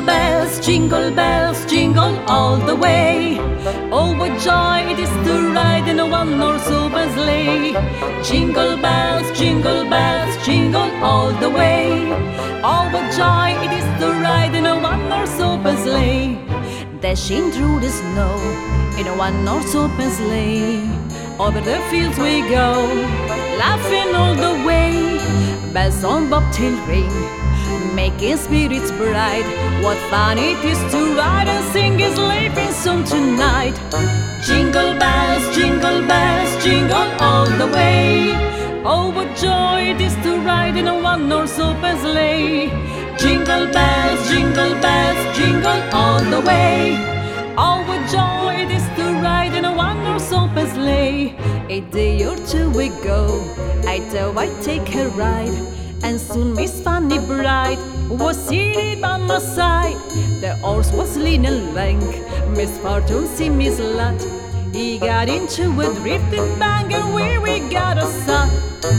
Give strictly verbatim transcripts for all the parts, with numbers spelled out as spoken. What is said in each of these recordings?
bells, jingle bells, jingle all the way. Oh, what joy it is to ride in a one-horse open sleigh. Jingle bells, jingle bells, jingle all the way. Oh, what joy it is to ride in a one-horse open sleigh. Dashing through the snow in a one-horse open sleigh. Over the fields we go, laughing all the way. Bells on bobtail ring, making spirits bright. What fun it is to ride and sing a sleigh song tonight. Jingle bells, jingle bells, jingle all the way. Oh, what joy it is to ride in a one-horse open sleigh. Jingle bells, jingle bells, jingle all the way. Oh, what joy it is to ride in a one-horse open sleigh. A day or two ago, I thought I'd take a ride, and soon Miss Fanny Bright was seated by my side. The horse was lean and lank, Miss Fortune seemed misled. He got into a drifting bank, and where we got a sun.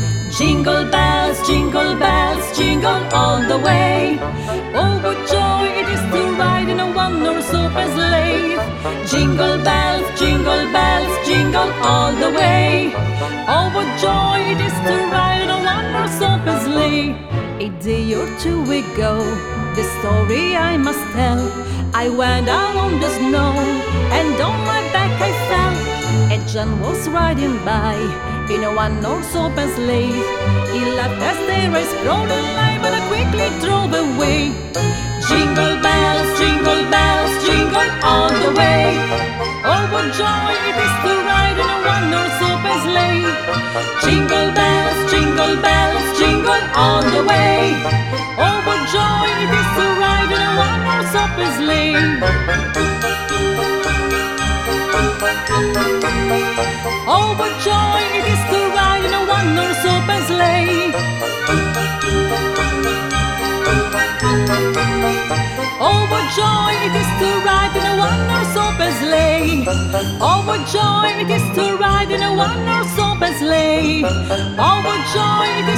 Jingle bells, jingle bells, jingle all the way. Oh, what joy it is to ride in a one-horse open sleigh. Jingle bells, jingle bells, jingle all the way. Oh, what joy it is to ride in a one-horse open sleigh. A day or two ago, the story I must tell. I went out on the snow, and on my back I fell. And John was riding by in a one-horse open sleigh. He laughed as they raced round the line, but I quickly drove away. Jingle bells, jingle bells, jingle all the way. Oh, what joy it is to ride in a one-horse open sleigh. Jingle bells, jingle bells, jingle all the way. Oh, what joy it is to ride in a one-horse open sleigh. Oh, what joy it is to ride in a one-horse open sleigh. Oh, what joy it is to ride in a one-horse open sleigh. Oh, what joy it is to ride in a one-horse open sleigh. Oh, what joy it